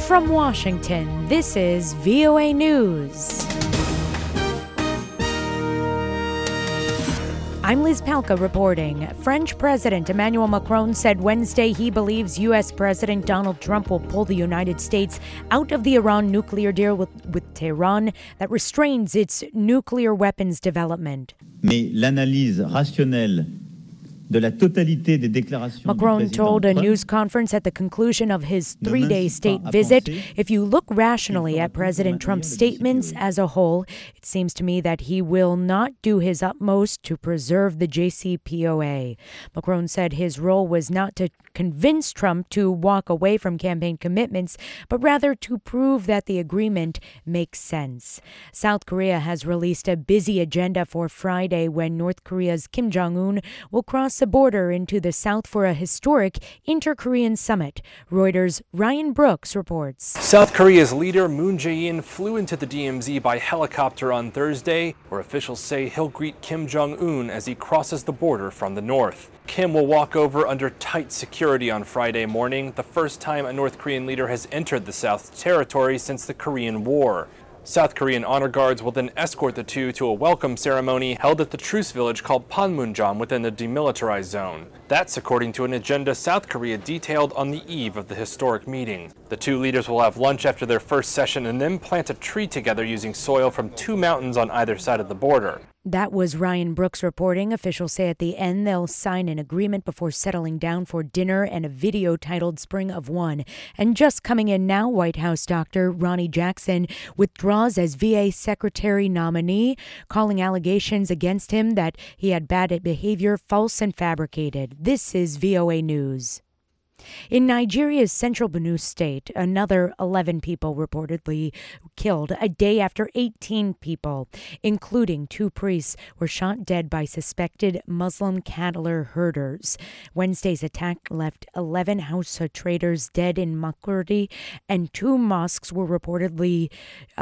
From Washington, this is VOA News. I'm Liz Palka reporting. French President Emmanuel Macron said Wednesday he believes U.S. President Donald Trump will pull the United States out of the Iran nuclear deal with Tehran that restrains its nuclear weapons development. Mais l'analyse rationnelle de la totalité des déclarations Macron told a news conference at the conclusion of his three-day state visit, if you look rationally at President Trump's statements as a whole, it seems to me that he will not do his utmost to preserve the JCPOA. Macron said his role was not to convince Trump to walk away from campaign commitments, but rather to prove that the agreement makes sense. South Korea has released a busy agenda for Friday when North Korea's Kim Jong-un will cross the border into the South for a historic inter-Korean summit. Reuters' Ryan Brooks reports. South Korea's leader Moon Jae-in flew into the DMZ by helicopter on Thursday, where officials say he'll greet Kim Jong-un as he crosses the border from the north. Kim will walk over under tight security on Friday morning, the first time a North Korean leader has entered the South's territory since the Korean War. South Korean honor guards will then escort the two to a welcome ceremony held at the truce village called Panmunjom within the demilitarized zone. That's according to an agenda South Korea detailed on the eve of the historic meeting. The two leaders will have lunch after their first session and then plant a tree together using soil from two mountains on either side of the border. That was Ryan Brooks reporting. Officials say at the end they'll sign an agreement before settling down for dinner and a video titled Spring of One. And just coming in now, White House Dr. Ronnie Jackson withdraws as VA Secretary nominee, calling allegations against him that he had bad behavior false and fabricated. This is VOA News. In Nigeria's central Benue state, another 11 people reportedly killed a day after 18 people, including two priests, were shot dead by suspected Muslim cattle herders. Wednesday's attack left 11 Hausa traders dead in Makurdi, and two mosques were reportedly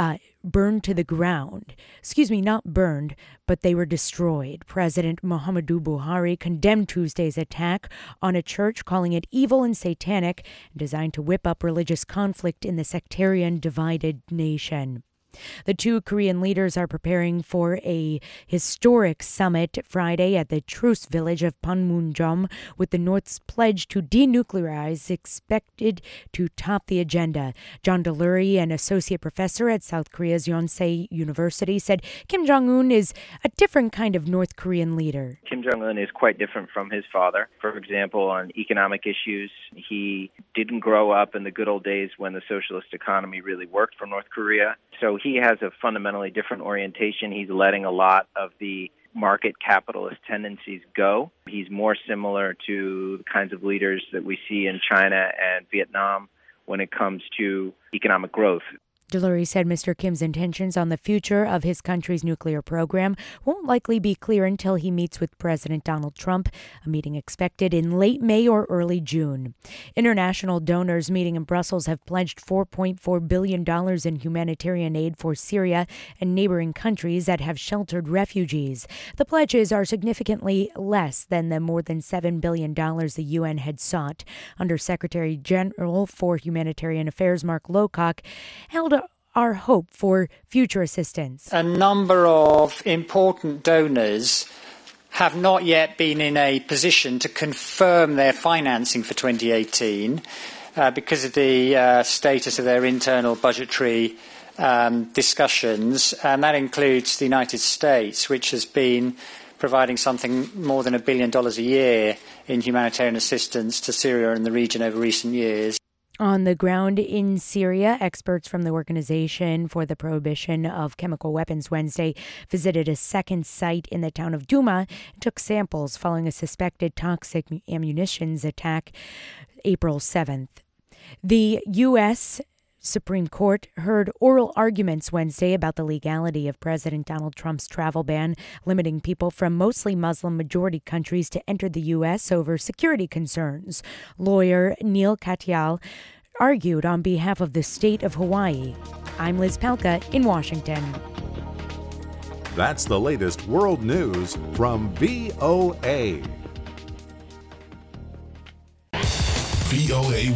burned to the ground. Not burned, but they were destroyed. President Muhammadu Buhari condemned Tuesday's attack on a church, calling it evil and satanic, designed to whip up religious conflict in the sectarian divided nation. The two Korean leaders are preparing for a historic summit Friday at the truce village of Panmunjom, with the North's pledge to denuclearize expected to top the agenda. John Delury, an associate professor at South Korea's Yonsei University, said Kim Jong-un is a different kind of North Korean leader. Kim Jong-un is quite different from his father. For example, on economic issues, he didn't grow up in the good old days when the socialist economy really worked for North Korea. So he has a fundamentally different orientation. He's letting a lot of the market capitalist tendencies go. He's more similar to the kinds of leaders that we see in China and Vietnam when it comes to economic growth. Delury said Mr. Kim's intentions on the future of his country's nuclear program won't likely be clear until he meets with President Donald Trump, a meeting expected in late May or early June. International donors meeting in Brussels have pledged $4.4 billion in humanitarian aid for Syria and neighboring countries that have sheltered refugees. The pledges are significantly less than the more than $7 billion the UN had sought. Under Secretary General for Humanitarian Affairs Mark Lowcock held our hope for future assistance. A number of important donors have not yet been in a position to confirm their financing for 2018 because of the status of their internal budgetary discussions, and that includes the United States, which has been providing something more than $1 billion a year in humanitarian assistance to Syria and the region over recent years. On the ground in Syria, experts from the Organization for the Prohibition of Chemical Weapons Wednesday visited a second site in the town of Douma and took samples following a suspected toxic ammunitions attack April 7th. The U.S. Supreme Court heard oral arguments Wednesday about the legality of President Donald Trump's travel ban, limiting people from mostly Muslim-majority countries to enter the U.S. over security concerns. Lawyer Neil Katyal argued on behalf of the state of Hawaii. I'm Liz Palka in Washington. That's the latest world news from VOA. VOA